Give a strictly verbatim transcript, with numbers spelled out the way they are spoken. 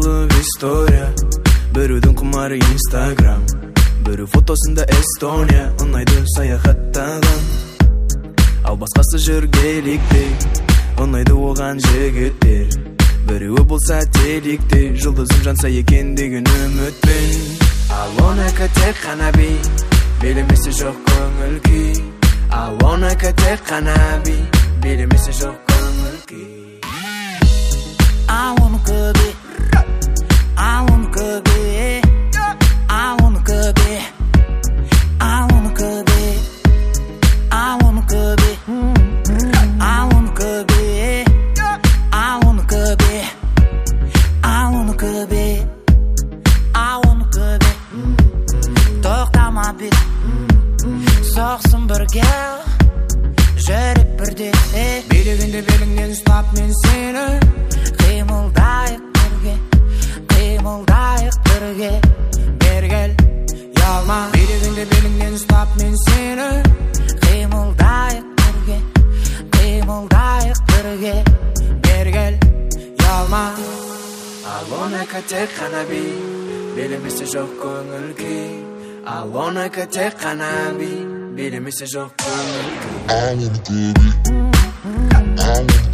кылып история. Бирөөдүн кумары Instagram, бирөө фотосунда Эстония. Унайды саяхаттаган, ал баскасы жүргеликти. Унайды оган жигиттер, бирөө болса теликти. Жылдызым жанса экен деген үмүтпен. I wanna тек кана би, белемесе жок көңүл күй. I wanna тек кана би, белемесе жок көңүл күй. I wanna be, I wanna be, I wanna be, I wanna be, I wanna be, I wanna be, I wanna be, I wanna be, I wanna be. Тоқтама бит, соқсын бірге, жүріп бірде. Билегенде беліңнен ұстап мен сені, қимылдайық бірге, қимылдайық бірге. Бергел, ұялма. Билегенде беліңнен ұстап мен сені, қимылдайық бірге, қимылдайық бірге. Бергел, ұялма. I wanna тек кана би, белемесе жок көңүл күй. I wanna тек кана би, белемесе жок көңүл күй. I wanna be, I wanna